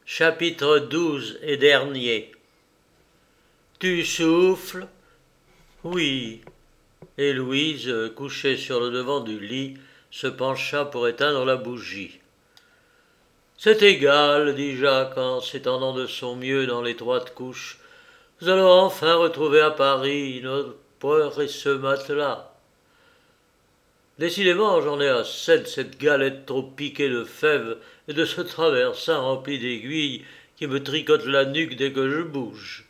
Chapitre 12 et dernier. Tu souffles? Oui. Et Louise, couchée sur le devant du lit, se pencha pour éteindre la bougie. C'est égal, dit Jacques en s'étendant de son mieux dans l'étroite couche. Nous allons enfin retrouver à Paris notre peur et ce matelas. Décidément, j'en ai assez de cette galette trop piquée de fèves et de ce traversin rempli d'aiguilles qui me tricote la nuque dès que je bouge.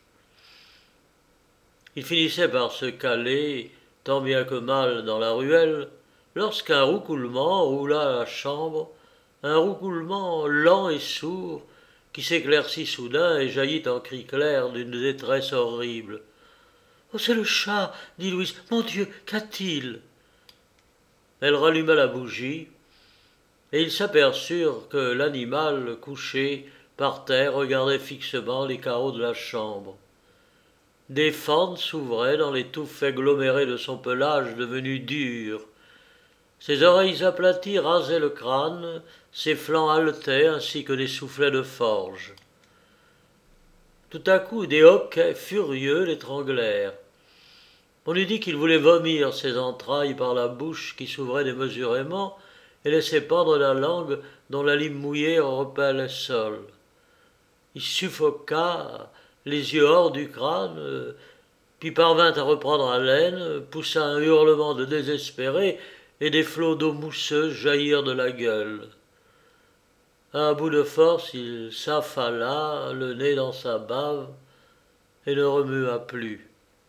Il finissait par se caler, tant bien que mal, dans la ruelle, lorsqu'un roucoulement roula à la chambre, un roucoulement lent et sourd, qui s'éclaircit soudain et jaillit en cri clair d'une détresse horrible. « Oh, c'est le chat !» dit Louise. « Mon Dieu, qu'a-t-il » Elle ralluma la bougie, et ils s'aperçurent que l'animal, couché par terre, regardait fixement les carreaux de la chambre. Des fentes s'ouvraient dans les touffes agglomérées de son pelage devenu dur. Ses oreilles aplaties rasaient le crâne, ses flancs haletaient ainsi que des soufflets de forge. Tout à coup, des hoquets furieux l'étranglèrent. On eût dit qu'il voulait vomir ses entrailles par la bouche qui s'ouvrait démesurément et laissait pendre la langue dont la lime mouillée repelait le sol. Il suffoqua, les yeux hors du crâne, puis parvint à reprendre haleine, poussa un hurlement de désespéré et des flots d'eau mousseuse jaillirent de la gueule. À bout de force, il s'affala, le nez dans sa bave, et ne remua plus.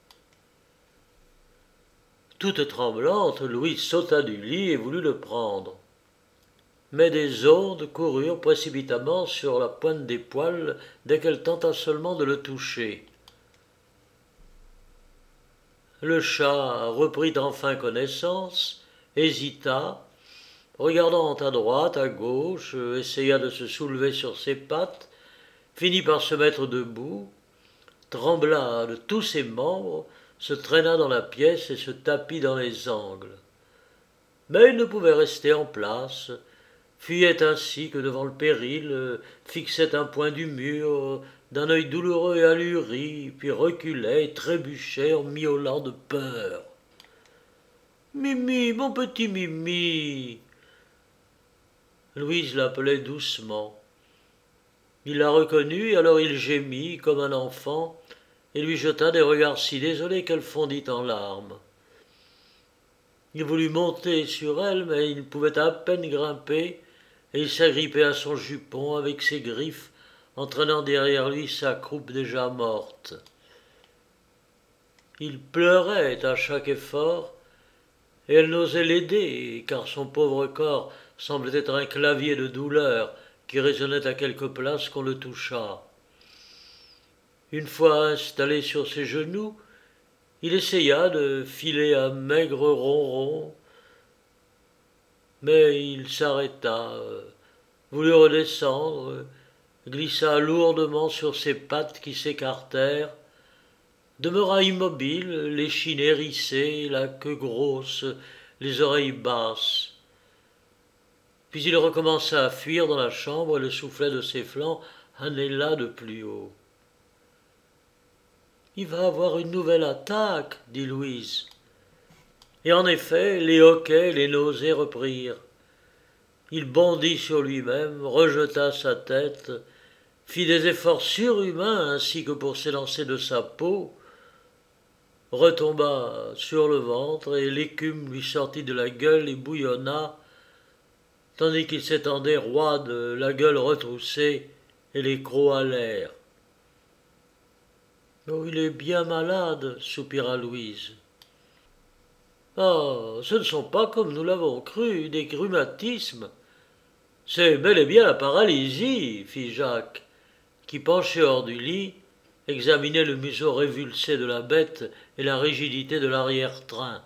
Toute tremblante, Louise sauta du lit et voulut le prendre. Mais des ondes coururent précipitamment sur la pointe des poils dès qu'elle tenta seulement de le toucher. Le chat reprit enfin connaissance, hésita, regardant à droite, à gauche, essaya de se soulever sur ses pattes, finit par se mettre debout, trembla de tous ses membres, se traîna dans la pièce et se tapit dans les angles. Mais il ne pouvait rester en place, fuyait ainsi que devant le péril, fixait un point du mur, d'un œil douloureux et ahuri, puis reculait et trébuchait en miaulant de peur. « Mimi, mon petit Mimi !» Louise l'appelait doucement. Il la reconnut, et alors il gémit comme un enfant, et lui jeta des regards si désolés qu'elle fondit en larmes. Il voulut monter sur elle, mais il pouvait à peine grimper, et il s'agrippait à son jupon avec ses griffes, entraînant derrière lui sa croupe déjà morte. Il pleurait à chaque effort, et elle n'osait l'aider, car son pauvre corps semblait être un clavier de douleur qui résonnait à quelque place qu'on le touchât. Une fois installé sur ses genoux, il essaya de filer un maigre ronron, mais il s'arrêta, voulut redescendre, glissa lourdement sur ses pattes qui s'écartèrent, demeura immobile, l'échine hérissée, la queue grosse, les oreilles basses. Puis il recommença à fuir dans la chambre et le soufflet de ses flancs anhéla de plus haut. « Il va avoir une nouvelle attaque, » dit Louise. Et en effet, les hoquets, les nausées reprirent. Il bondit sur lui-même, rejeta sa tête, fit des efforts surhumains ainsi que pour s'élancer de sa peau, retomba sur le ventre et l'écume lui sortit de la gueule et bouillonna, tandis qu'il s'étendait roide, la gueule retroussée et les crocs à l'air. « Oh, il est bien malade, » soupira Louise. « Ah, ce ne sont pas, comme nous l'avons cru, des rhumatismes. C'est bel et bien la paralysie, » fit Jacques, qui, penché hors du lit, examinait le museau révulsé de la bête et la rigidité de l'arrière-train.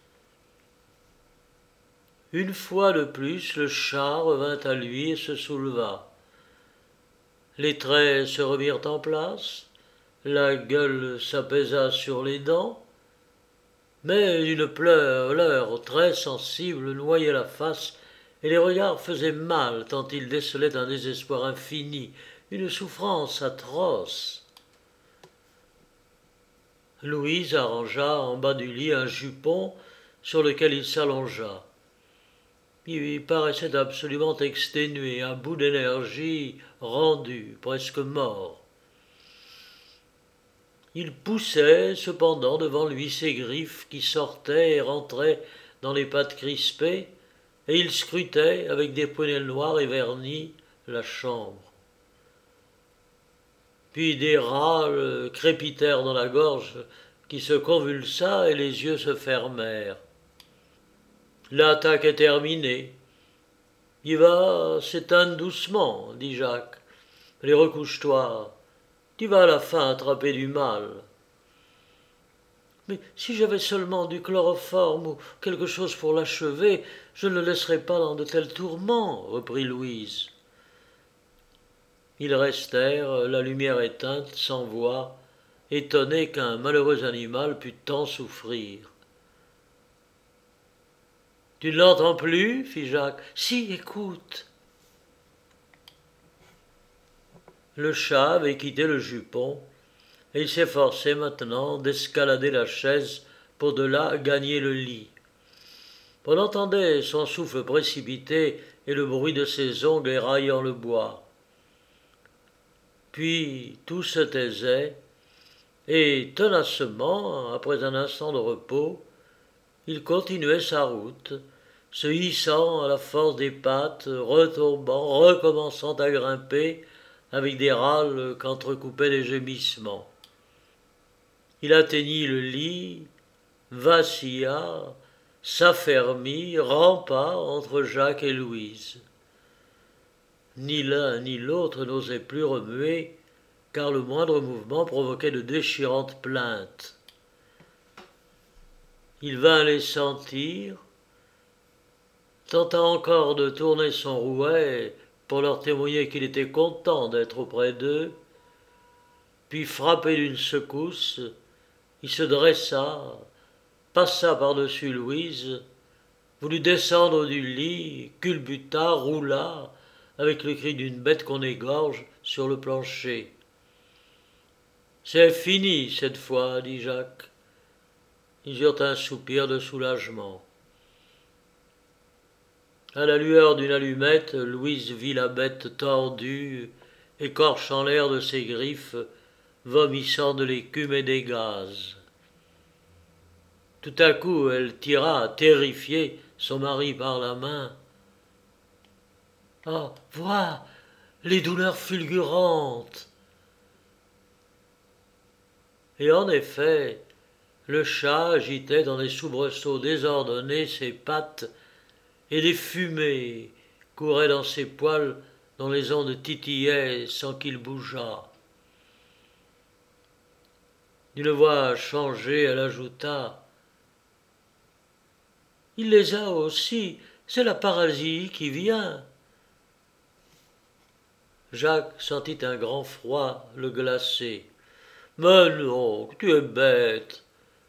Une fois de plus, le chat revint à lui et se souleva. Les traits se remirent en place, la gueule s'apaisa sur les dents, mais une pleure très sensible noyait la face et les regards faisaient mal tant ils décelaient un désespoir infini, une souffrance atroce. Louise arrangea en bas du lit un jupon sur lequel il s'allongea. Il paraissait absolument exténué, à bout d'énergie, rendu, presque mort. Il poussait cependant devant lui ses griffes qui sortaient et rentraient dans les pattes crispées, et il scrutait, avec des prunelles noires et vernies, la chambre. Puis des râles crépitèrent dans la gorge qui se convulsa et les yeux se fermèrent. L'attaque est terminée. Il va s'éteindre doucement, dit Jacques. Allez, recouche-toi. Tu vas à la fin attraper du mal. Mais si j'avais seulement du chloroforme ou quelque chose pour l'achever, je ne le laisserais pas dans de tels tourments, reprit Louise. Ils restèrent, la lumière éteinte, sans voix, étonnés qu'un malheureux animal pût tant souffrir. Tu ne l'entends plus, fit Jacques. Si, écoute. Le chat avait quitté le jupon, et il s'efforçait maintenant d'escalader la chaise pour de là gagner le lit. On entendait son souffle précipité et le bruit de ses ongles éraillant le bois. Puis tout se taisait, et tenacement, après un instant de repos, il continuait sa route, se hissant à la force des pattes, retombant, recommençant à grimper, avec des râles qu'entrecoupaient des gémissements. Il atteignit le lit, vacilla, s'affermit, rampa entre Jacques et Louise. Ni l'un ni l'autre n'osait plus remuer, car le moindre mouvement provoquait de déchirantes plaintes. Il vint les sentir, tenta encore de tourner son rouet pour leur témoigner qu'il était content d'être auprès d'eux, puis frappé d'une secousse, il se dressa, passa par-dessus Louise, voulut descendre du lit, culbuta, roula, avec le cri d'une bête qu'on égorge, sur le plancher. « C'est fini cette fois, dit Jacques. Ils eurent un soupir de soulagement. À la lueur d'une allumette, Louise vit la bête tordue, écorchant l'air de ses griffes, vomissant de l'écume et des gaz. Tout à coup, elle tira, terrifiée, son mari par la main. « Ah, vois les douleurs fulgurantes !» Et en effet, le chat agitait dans des soubresauts désordonnés ses pattes, et des fumées couraient dans ses poils dont les ondes titillaient sans qu'il bougeât. D'une voix changée, elle ajouta « Il les a aussi, c'est la paralysie qui vient. » Jacques sentit un grand froid le glacer. « Mais non, tu es bête !»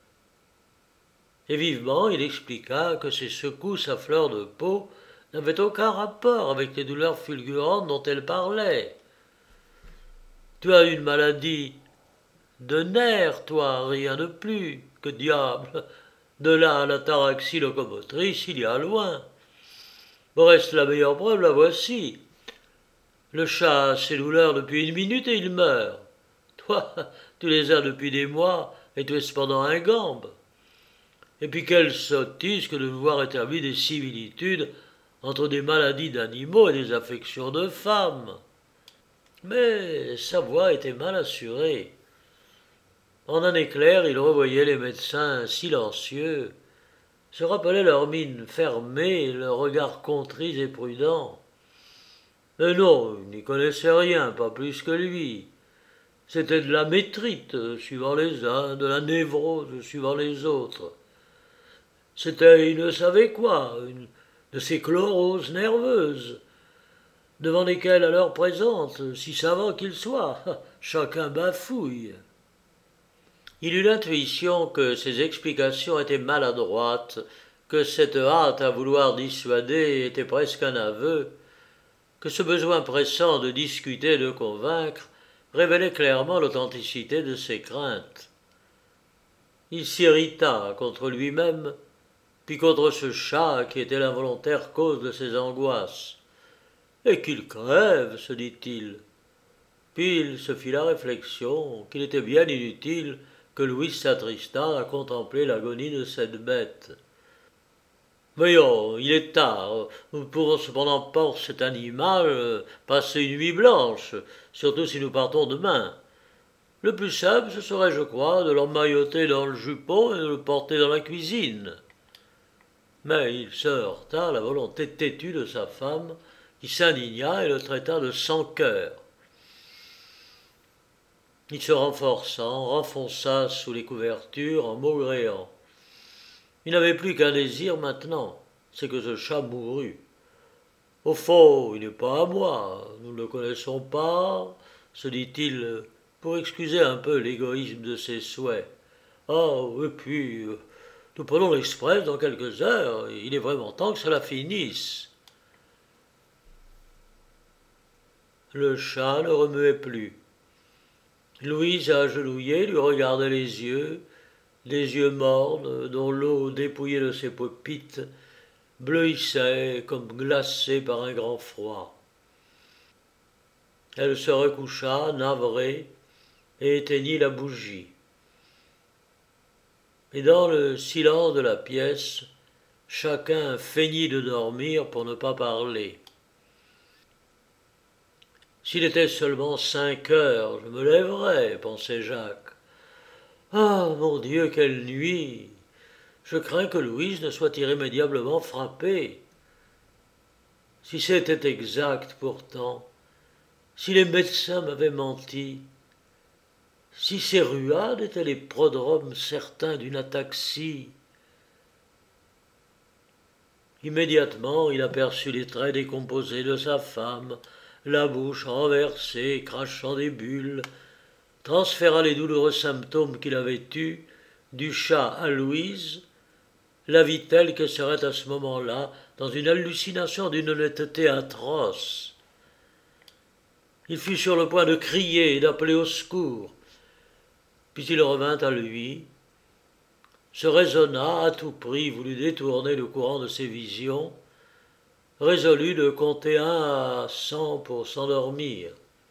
Et vivement il expliqua que ces secousses à fleur de peau n'avaient aucun rapport avec les douleurs fulgurantes dont elle parlait. « Tu as une maladie de nerfs, toi, rien de plus. Que diable! De là à l'ataraxie locomotrice, il y a loin. Reste la meilleure preuve, la voici. Le chat a ses douleurs depuis une minute et il meurt. Toi, tu les as depuis des mois et tu es cependant ingambe. Et puis quelle sottise que de voir établir des similitudes entre des maladies d'animaux et des affections de femmes. » Mais sa voix était mal assurée. En un éclair, il revoyait les médecins silencieux, se rappelait leurs mines fermées, leurs regards contrits et prudents. Mais non, il n'y connaissait rien, pas plus que lui. C'était de la métrite, suivant les uns, de la névrose, suivant les autres. C'était il ne savait quoi, une de ces chloroses nerveuses, devant lesquelles, à l'heure présente, si savant qu'il soit, chacun bafouille. Il eut l'intuition que ses explications étaient maladroites, que cette hâte à vouloir dissuader était presque un aveu, que ce besoin pressant de discuter et de convaincre révélait clairement l'authenticité de ses craintes. Il s'irrita contre lui-même, puis contre ce chat qui était l'involontaire cause de ses angoisses. Et qu'il crève, se dit-il. Puis il se fit la réflexion qu'il était bien inutile que Louise s'attristât à contempler l'agonie de cette bête. Voyons, il est tard. Nous pourrons cependant pas cet animal passer une nuit blanche, surtout si nous partons demain. Le plus simple, ce serait, je crois, de l'emmailloter dans le jupon et de le porter dans la cuisine. Mais il se heurta à la volonté têtue de sa femme, qui s'indigna et le traita de sans-cœur. Il se renfonça sous les couvertures en maugréant. Il n'avait plus qu'un désir maintenant, c'est que ce chat mourût. Au fond, il n'est pas à moi, nous ne le connaissons pas, se dit-il, pour excuser un peu l'égoïsme de ses souhaits. Ah, et puis, nous prenons l'express dans quelques heures, il est vraiment temps que cela finisse. Le chat ne remuait plus. Louise, agenouillée, lui regardait les yeux, des yeux mornes dont l'eau dépouillée de ses paupites bleuissait comme glacée par un grand froid. Elle se recoucha, navrée, et éteignit la bougie. Et dans le silence de la pièce, chacun feignit de dormir pour ne pas parler. S'il était seulement 5 heures, je me lèverais, pensait Jacques. Ah, mon Dieu, quelle nuit! Je crains que Louise ne soit irrémédiablement frappée. Si c'était exact pourtant, si les médecins m'avaient menti, si ces ruades étaient les prodromes certains d'une ataxie. Immédiatement, il aperçut les traits décomposés de sa femme, la bouche renversée, crachant des bulles, transféra les douloureux symptômes qu'il avait eus du chat à Louise, la vit telle que serait à ce moment-là dans une hallucination d'une honnêteté atroce. Il fut sur le point de crier et d'appeler au secours. Puis il revint à lui, se raisonna à tout prix, voulut détourner le courant de ses visions, résolu de compter 1 à 100 pour s'endormir.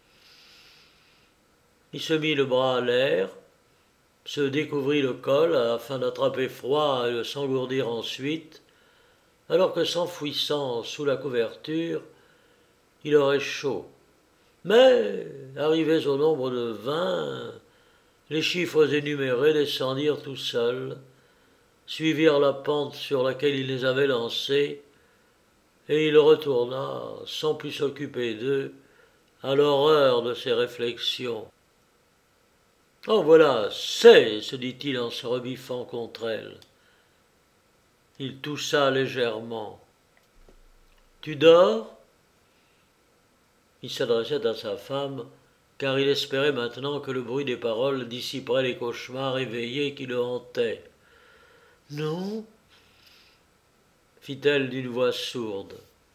Il se mit le bras à l'air, se découvrit le col afin d'attraper froid et de s'engourdir ensuite, alors que s'enfouissant sous la couverture, il aurait chaud. Mais, arrivés au nombre de 20, les chiffres énumérés descendirent tout seuls, suivirent la pente sur laquelle il les avait lancés, et il retourna, sans plus s'occuper d'eux, à l'horreur de ses réflexions. « Oh voilà, c'est, se dit-il en se rebiffant contre elle. Il toussa légèrement. « Tu dors ?» Il s'adressait à sa femme, car il espérait maintenant que le bruit des paroles dissiperait les cauchemars éveillés qui le hantaient. « Non ?» fit-elle d'une voix sourde.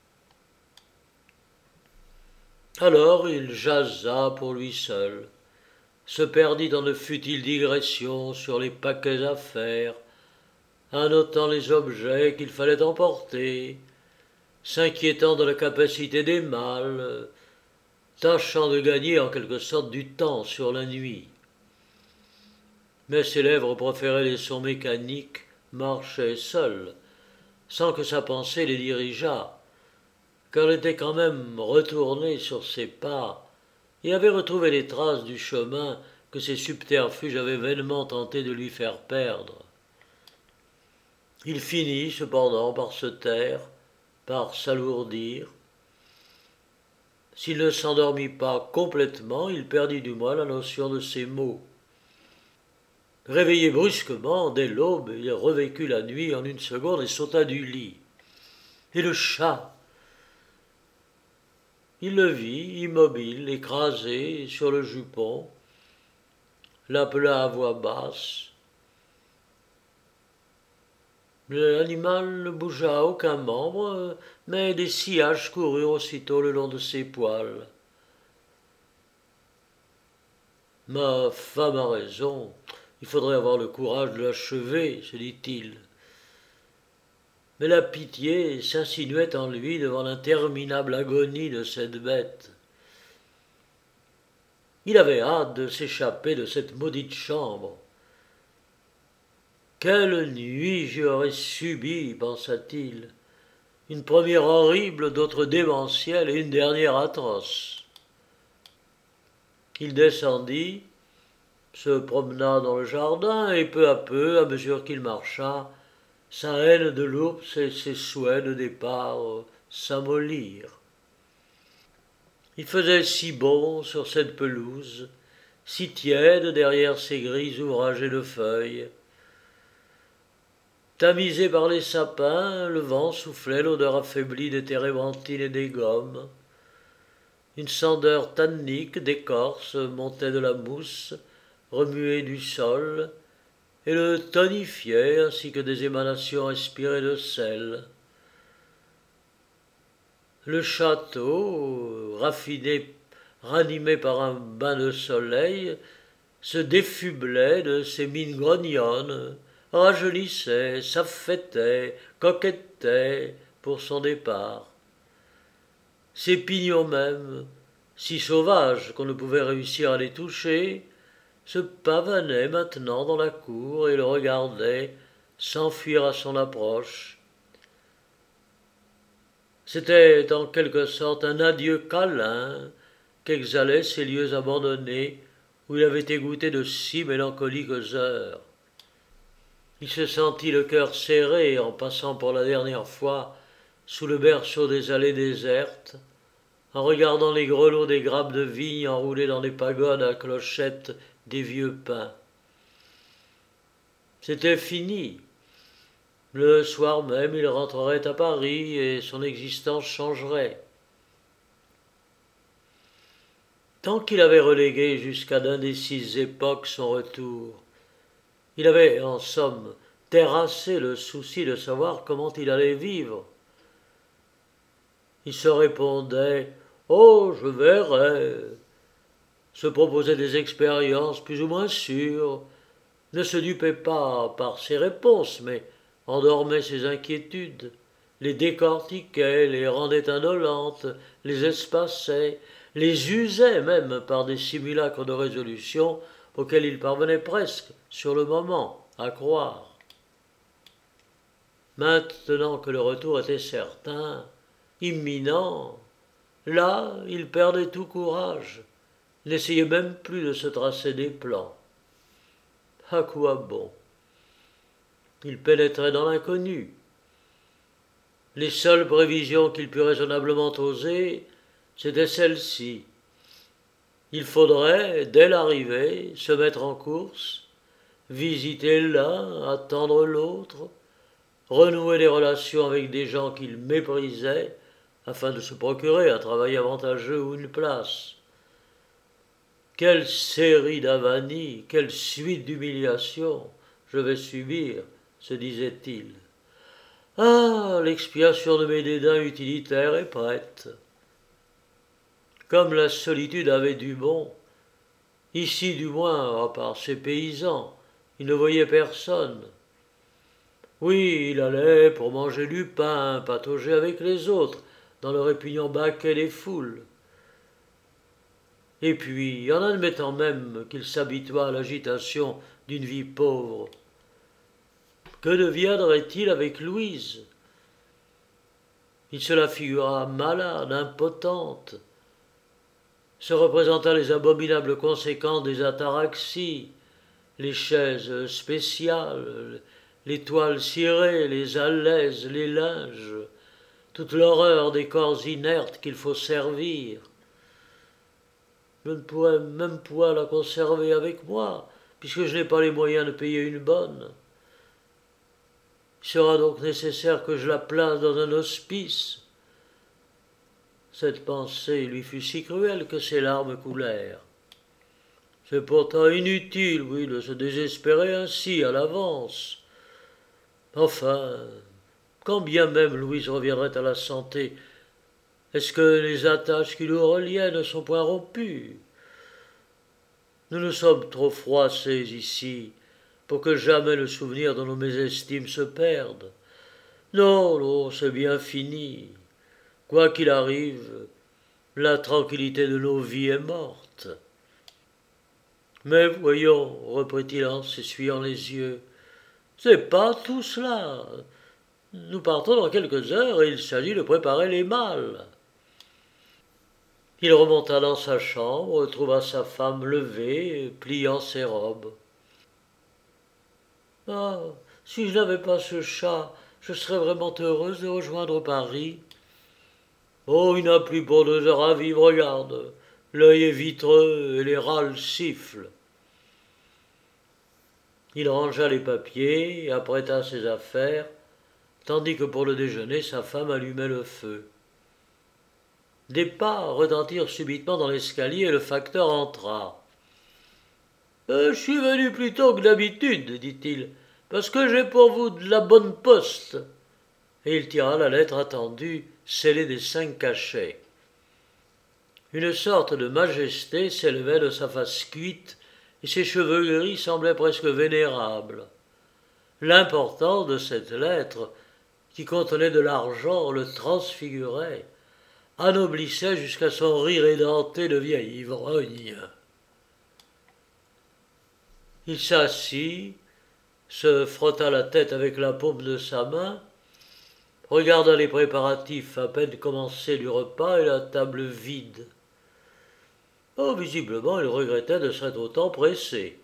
Alors il jasa pour lui seul, se perdit dans de futiles digressions sur les paquets à faire, annotant les objets qu'il fallait emporter, s'inquiétant de la capacité des mâles, tâchant de gagner en quelque sorte du temps sur la nuit. Mais ses lèvres proféraient des sons mécaniques, marchaient seules, sans que sa pensée les dirigeât, car elle était quand même retournée sur ses pas et avait retrouvé les traces du chemin que ses subterfuges avaient vainement tenté de lui faire perdre. Il finit cependant par se taire, par s'alourdir. S'il ne s'endormit pas complètement, il perdit du moins la notion de ses mots. Réveillé brusquement, dès l'aube, il revécut la nuit en une seconde et sauta du lit. Et le chat? Il le vit, immobile, écrasé sur le jupon, l'appela à voix basse. L'animal ne bougea aucun membre, mais des sillages coururent aussitôt le long de ses poils. Ma femme a raison, il faudrait avoir le courage de l'achever, se dit-il. Mais la pitié s'insinuait en lui devant l'interminable agonie de cette bête. Il avait hâte de s'échapper de cette maudite chambre. Quelle nuit j'y aurais subi, pensa-t-il. Une première horrible, d'autres démentielle et une dernière atroce. Il descendit, se promena dans le jardin et peu à peu, à mesure qu'il marcha, sa haine de l'ours et ses souhaits de départ s'amollirent. Il faisait si bon sur cette pelouse, si tiède derrière ces gris ouvragés de feuilles. Tamisé par les sapins, le vent soufflait l'odeur affaiblie des térébenthines et des gommes. Une sandeur tannique d'écorce montait de la mousse, remuée du sol, et le tonifiait ainsi que des émanations inspirées de sel. Le château, ranimé par un bain de soleil, se défublait de ses mines grognonnes, rajeunissait, s'affêtait, coquettait pour son départ. Ses pignons même, si sauvages qu'on ne pouvait réussir à les toucher, se pavanaient maintenant dans la cour et le regardaient s'enfuir à son approche. C'était en quelque sorte un adieu câlin qu'exhalaient ces lieux abandonnés où il avait égoutté de si mélancoliques heures. Il se sentit le cœur serré en passant pour la dernière fois sous le berceau des allées désertes, en regardant les grelots des grappes de vigne enroulées dans les pagodes à clochettes des vieux pins. C'était fini. Le soir même, il rentrerait à Paris et son existence changerait. Tant qu'il avait relégué jusqu'à d'indécises époques son retour, il avait, en somme, terrassé le souci de savoir comment il allait vivre. Il se répondait « Oh, je verrai », se proposait des expériences plus ou moins sûres, ne se dupait pas par ses réponses, mais endormait ses inquiétudes, les décortiquait, les rendait indolentes, les espaçait, les usait même par des simulacres de résolution auxquels il parvenait presque, sur le moment, à croire. Maintenant que le retour était certain, imminent, là, il perdait tout courage, n'essayait même plus de se tracer des plans. À quoi bon? Il pénétrait dans l'inconnu. Les seules prévisions qu'il put raisonnablement oser, c'étaient celles-ci. Il faudrait, dès l'arrivée, se mettre en course, visiter l'un, attendre l'autre, renouer des relations avec des gens qu'il méprisait, afin de se procurer un travail avantageux ou une place. Quelle série d'avanies, quelle suite d'humiliations je vais subir, se disait-il. Ah, l'expiation de mes dédains utilitaires est prête. Comme la solitude avait du bon, ici du moins, à part ses paysans, il ne voyait personne. Oui, il allait pour manger du pain, patauger avec les autres, dans le répugnant baquet des foules. Et puis, en admettant même qu'il s'habituât à l'agitation d'une vie pauvre, que deviendrait-il avec Louise? Il se la figura malade, impotente, se représenta les abominables conséquences des ataraxies, les chaises spéciales, les toiles cirées, les alaises, les linges, toute l'horreur des corps inertes qu'il faut servir. Je ne pourrais même point la conserver avec moi, puisque je n'ai pas les moyens de payer une bonne. Il sera donc nécessaire que je la place dans un hospice. Cette pensée lui fut si cruelle que ses larmes coulèrent. C'est pourtant inutile, oui, de se désespérer ainsi à l'avance. Enfin, quand bien même Louise reviendrait à la santé, est-ce que les attaches qui nous reliaient ne sont point rompues? Nous nous sommes trop froissés ici pour que jamais le souvenir de nos mésestimes se perde. Non, non, c'est bien fini. Quoi qu'il arrive, la tranquillité de nos vies est morte. Mais voyons, reprit-il en s'essuyant les yeux, c'est pas tout cela. Nous partons dans quelques heures et il s'agit de préparer les malles. Il remonta dans sa chambre, trouva sa femme levée, pliant ses robes. Ah, si je n'avais pas ce chat, je serais vraiment heureuse de rejoindre Paris. Oh, il n'a plus pour 2 heures à vivre, regarde. L'œil est vitreux et les râles sifflent. Il rangea les papiers et apprêta ses affaires, tandis que pour le déjeuner, sa femme allumait le feu. Des pas retentirent subitement dans l'escalier et le facteur entra. Je suis venu plus tôt que d'habitude, dit-il, parce que j'ai pour vous de la bonne poste. Et il tira la lettre attendue, scellée des 5 cachets. Une sorte de majesté s'élevait de sa face cuite, et ses cheveux gris semblaient presque vénérables. L'importance de cette lettre, qui contenait de l'argent, le transfigurait, anoblissait jusqu'à son rire édenté de vieil ivrogne. Il s'assit, se frotta la tête avec la paume de sa main, regarda les préparatifs à peine commencés du repas et la table vide. Oh, visiblement, il regrettait de s'être autant pressé.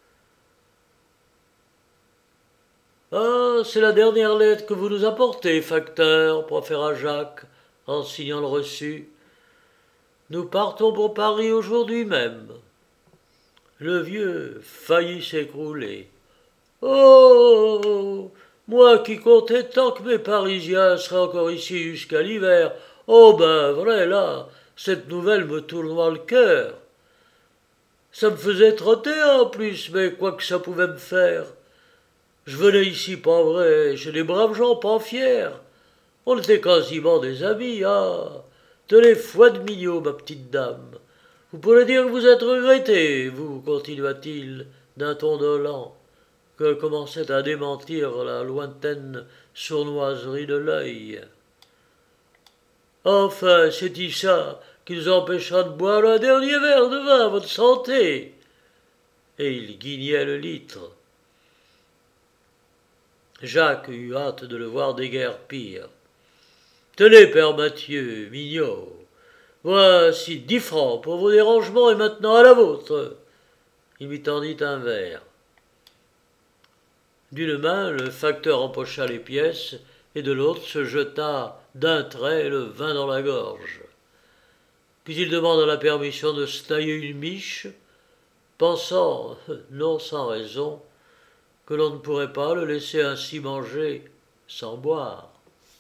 « Ah, c'est la dernière lettre que vous nous apportez, facteur, proféra Jacques, en signant le reçu. Nous partons pour Paris aujourd'hui même. » Le vieux faillit s'écrouler. « Oh, moi qui comptais tant que mes Parisiens seraient encore ici jusqu'à l'hiver. Oh ben, vrai, là, cette nouvelle me tournoie le cœur. Ça me faisait trotter en plus, mais quoi que ça pouvait me faire. Je venais ici, pas vrai, chez des braves gens pas fiers. On était quasiment des amis, ah. Tenez, foi de mignot, ma petite dame. Vous pourrez dire que vous êtes regretté, vous, continua-t-il, d'un ton dolent, que commençait à démentir la lointaine sournoiserie de l'œil. Enfin, c'est-y ça qui nous empêchera de boire un dernier verre de vin à votre santé. Et il guignait le litre. Jacques eut hâte de le voir déguerpir. Tenez, père Mathieu, mignot, voici 10 francs pour vos dérangements et maintenant à la vôtre. Il lui tendit un verre. D'une main, le facteur empocha les pièces et de l'autre se jeta d'un trait le vin dans la gorge. Puis il demanda la permission de se tailler une miche, pensant, non sans raison, que l'on ne pourrait pas le laisser ainsi manger sans boire.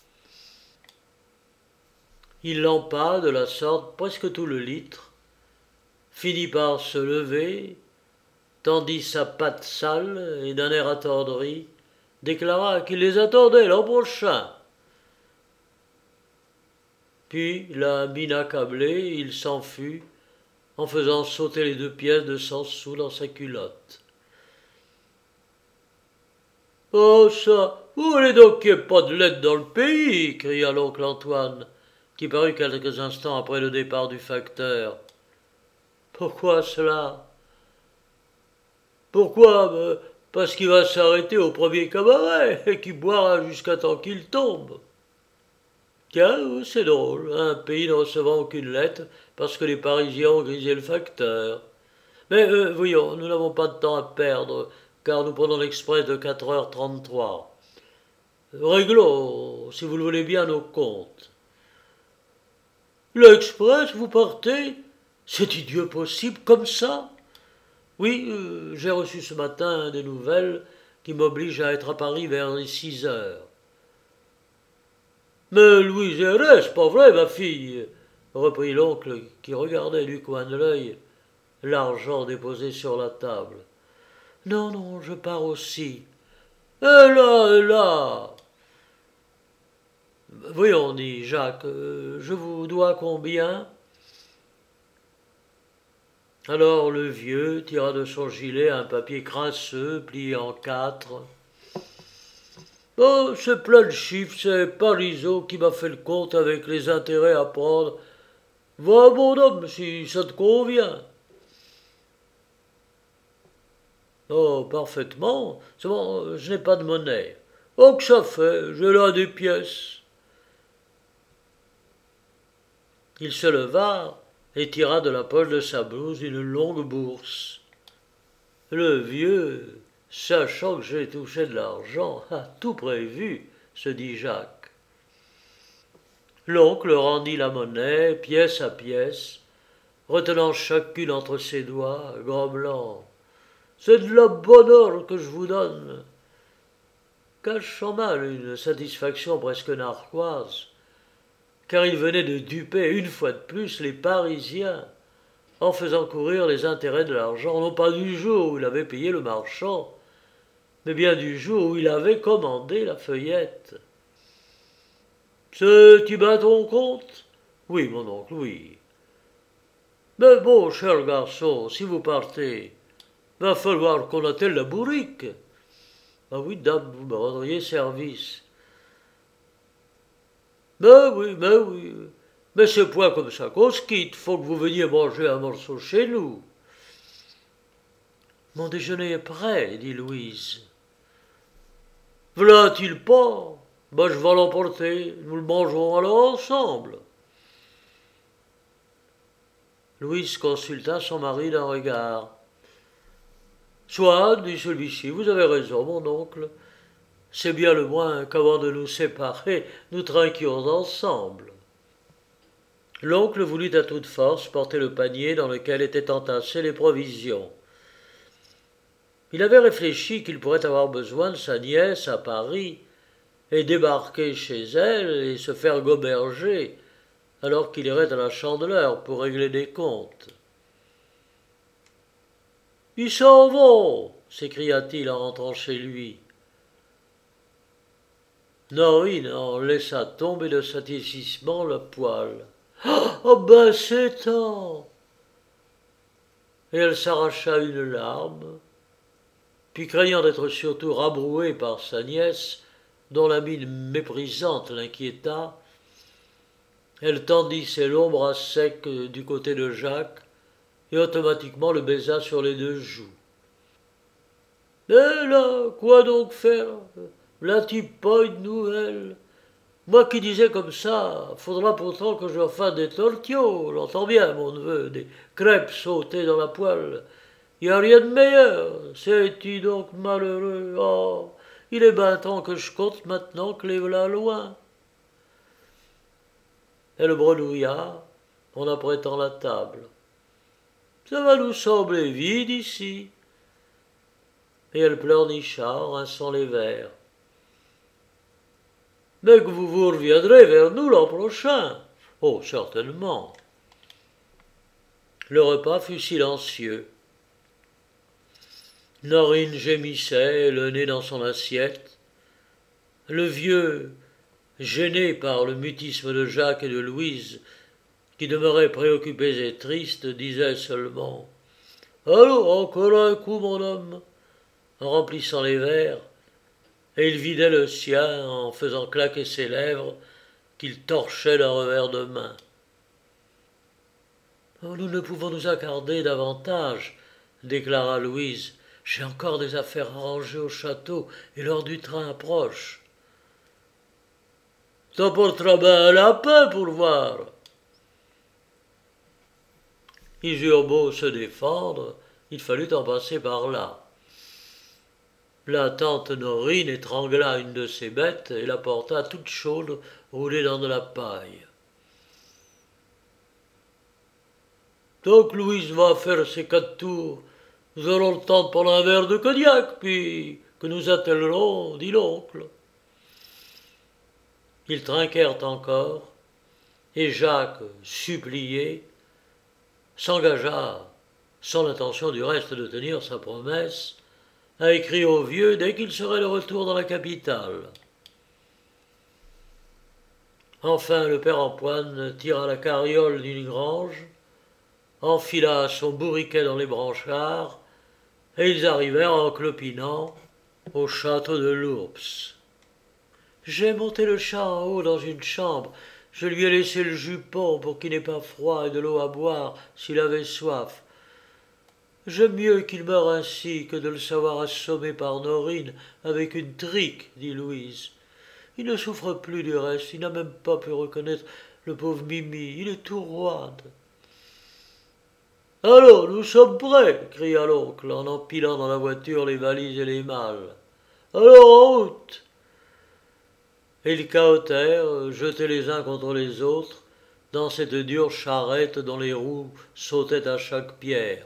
Il lampa de la sorte presque tout le litre, finit par se lever, tendit sa patte sale et d'un air attendri déclara qu'il les attendait l'an prochain. Puis, la mine accablée, il s'en fut, en faisant sauter les 2 pièces de 100 sous dans sa culotte. « Oh ça, vous voulez donc qu'il n'y ait pas de lettre dans le pays » cria l'oncle Antoine, qui parut quelques instants après le départ du facteur. « Pourquoi cela ?»« Pourquoi parce qu'il va s'arrêter au premier cabaret et qu'il boira jusqu'à temps qu'il tombe. » Tiens, c'est drôle, un pays ne recevant aucune lettre parce que les Parisiens ont grisé le facteur. Mais voyons, nous n'avons pas de temps à perdre, car nous prenons l'express de 4h33. Réglons, si vous le voulez bien, nos comptes. L'Express, vous partez? C'est Dieu possible comme ça? Oui, j'ai reçu ce matin des nouvelles qui m'obligent à être à Paris vers les 6h. Mais Louise est pas vrai, ma fille, reprit l'oncle qui regardait du coin de l'œil l'argent déposé sur la table. Non, non, je pars aussi. Et là. Voyons, dit Jacques, je vous dois combien? Alors le vieux tira de son gilet un papier crasseux, plié en quatre. Oh, c'est plein de chiffres, c'est Parisot qui m'a fait le compte avec les intérêts à prendre. Va, mon homme, si ça te convient. Oh, parfaitement. C'est bon, je n'ai pas de monnaie. Oh, que ça fait, j'ai là des pièces. Il se leva et tira de la poche de sa blouse une longue bourse. Le vieux, sachant que j'ai touché de l'argent, a tout prévu, se dit Jacques. L'oncle rendit la monnaie, pièce à pièce, retenant chacune entre ses doigts, grommelant. C'est de la bonne or que je vous donne. Cachant mal une satisfaction presque narquoise, car il venait de duper une fois de plus les Parisiens, en faisant courir les intérêts de l'argent, non pas du jour où il avait payé le marchand, mais bien du jour où il avait commandé la feuillette. Tu bats ton compte? Oui, mon oncle, oui. Mais bon, cher garçon, si vous partez, va falloir qu'on attelle la bourrique. Ah oui, dame, vous me rendriez service. Mais oui. Mais c'est point comme ça qu'on se quitte. Faut que vous veniez manger un morceau chez nous. Mon déjeuner est prêt, dit Louise. V'là-t-il pas? Ben, je vais l'emporter. Nous le mangerons alors ensemble. Louise consulta son mari d'un regard. Soit, dit celui-ci, vous avez raison, mon oncle. C'est bien le moins qu'avant de nous séparer, nous trinquions ensemble. L'oncle voulut à toute force porter le panier dans lequel étaient entassées les provisions. Il avait réfléchi qu'il pourrait avoir besoin de sa nièce à Paris et débarquer chez elle et se faire goberger alors qu'il irait à la Chandeleur pour régler des comptes. Ils s'en vont, s'écria-t-il en rentrant chez lui. Norine en laissa tomber de satisfissement la poêle. Oh ben c'est temps. Et elle s'arracha une larme, puis craignant d'être surtout rabrouée par sa nièce, dont la mine méprisante l'inquiéta, elle tendit ses longs bras secs du côté de Jacques et automatiquement le baisa sur les deux joues. Eh là, quoi donc faire? Là-t-il pas une nouvelle? Moi qui disais comme ça, faudra pourtant que je fasse des tortillos, j'entends bien, mon neveu, des crêpes sautées dans la poêle. Y a rien de meilleur, c'est-tu donc malheureux? Oh, il est ben temps que je compte maintenant que les voilà loin. Elle bredouilla en apprêtant la table. Ça va nous sembler vide ici. Et elle pleurnicha en rinçant les verres. Mais que vous reviendrez vers nous l'an prochain. Oh, certainement. Le repas fut silencieux. Norine gémissait, le nez dans son assiette. Le vieux, gêné par le mutisme de Jacques et de Louise, qui demeuraient préoccupés et tristes, disait seulement « Allons, encore un coup, mon homme !» en remplissant les verres, et il vidait le sien en faisant claquer ses lèvres qu'il torchait d'un revers de main. Oh, nous ne pouvons nous accorder davantage, déclara Louise. J'ai encore des affaires à ranger au château et l'heure du train approche. T'apporteras ben un lapin pour le voir. Ils eurent beau se défendre, il fallut en passer par là. La tante Norine étrangla une de ses bêtes et la porta toute chaude, roulée dans de la paille. Tant que Louise va faire ses 4 tours, nous aurons le temps de prendre un verre de cognac, puis que nous attellerons, dit l'oncle. Ils trinquèrent encore, et Jacques, supplié, s'engagea, sans l'intention du reste de tenir sa promesse, a écrit au vieux dès qu'il serait de retour dans la capitale. Enfin, le père Antoine tira la carriole d'une grange, enfila son bourriquet dans les branchards, et ils arrivèrent en clopinant au château de Lourps. J'ai monté le chat en haut dans une chambre. Je lui ai laissé le jupon pour qu'il n'ait pas froid et de l'eau à boire s'il avait soif. J'aime mieux qu'il meure ainsi que de le savoir assommé par Norine avec une trique, dit Louise. Il ne souffre plus du reste, il n'a même pas pu reconnaître le pauvre Mimi, il est tout roide. Alors, nous sommes prêts, cria l'oncle en empilant dans la voiture les valises et les malles. Alors en route. Et ils cahotèrent, jetés les uns contre les autres, dans cette dure charrette dont les roues sautaient à chaque pierre.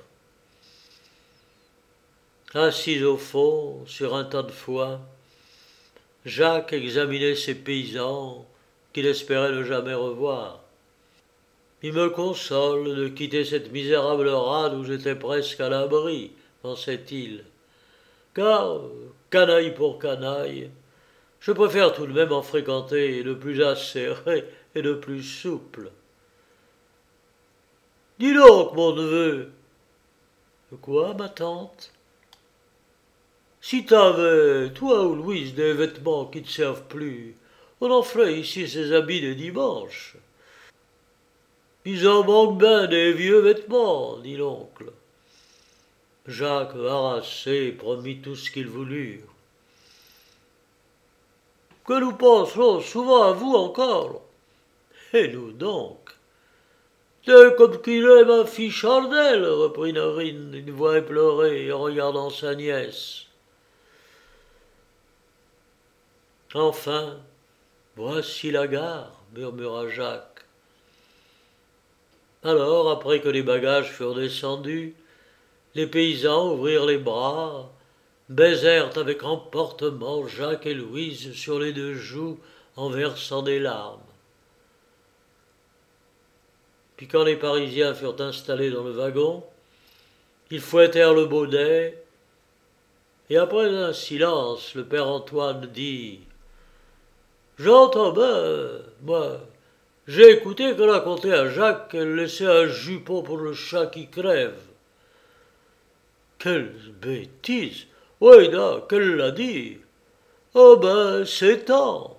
Assis au fond, sur un tas de foin, Jacques examinait ces paysans qu'il espérait ne jamais revoir. Il me console de quitter cette misérable rade où j'étais presque à l'abri, pensait-il. Car, canaille pour canaille, je préfère tout de même en fréquenter de plus acéré et de plus souple. Dis donc, mon neveu. Quoi, ma tante? Si t'avais, toi ou Louise, des vêtements qui ne servent plus, on en ferait ici ces habits de dimanche. Ils en manquent bien des vieux vêtements, dit l'oncle. Jacques, harassé, promit tout ce qu'ils voulurent. Que nous penserons souvent à vous encore. Et nous donc. C'est comme qu'il est ma fille Chardelle, reprit Norine d'une voix éplorée en regardant sa nièce. Enfin, voici la gare, murmura Jacques. Alors, après que les bagages furent descendus, les paysans ouvrirent les bras, baisèrent avec emportement Jacques et Louise sur les deux joues en versant des larmes. Puis quand les Parisiens furent installés dans le wagon, ils fouettèrent le bonnet, et après un silence, le père Antoine dit « J'entends bien, moi, j'ai écouté qu'elle a conté à Jacques qu'elle laissait un jupon pour le chat qui crève. » Quelle bêtise! Oui, là, qu'elle l'a dit. Oh ben, c'est temps.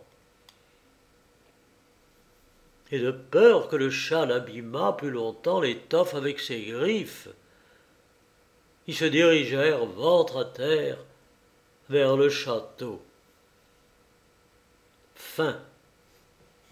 Et de peur que le chat n'abîmât plus longtemps l'étoffe avec ses griffes, ils se dirigèrent ventre à terre vers le château. Fin.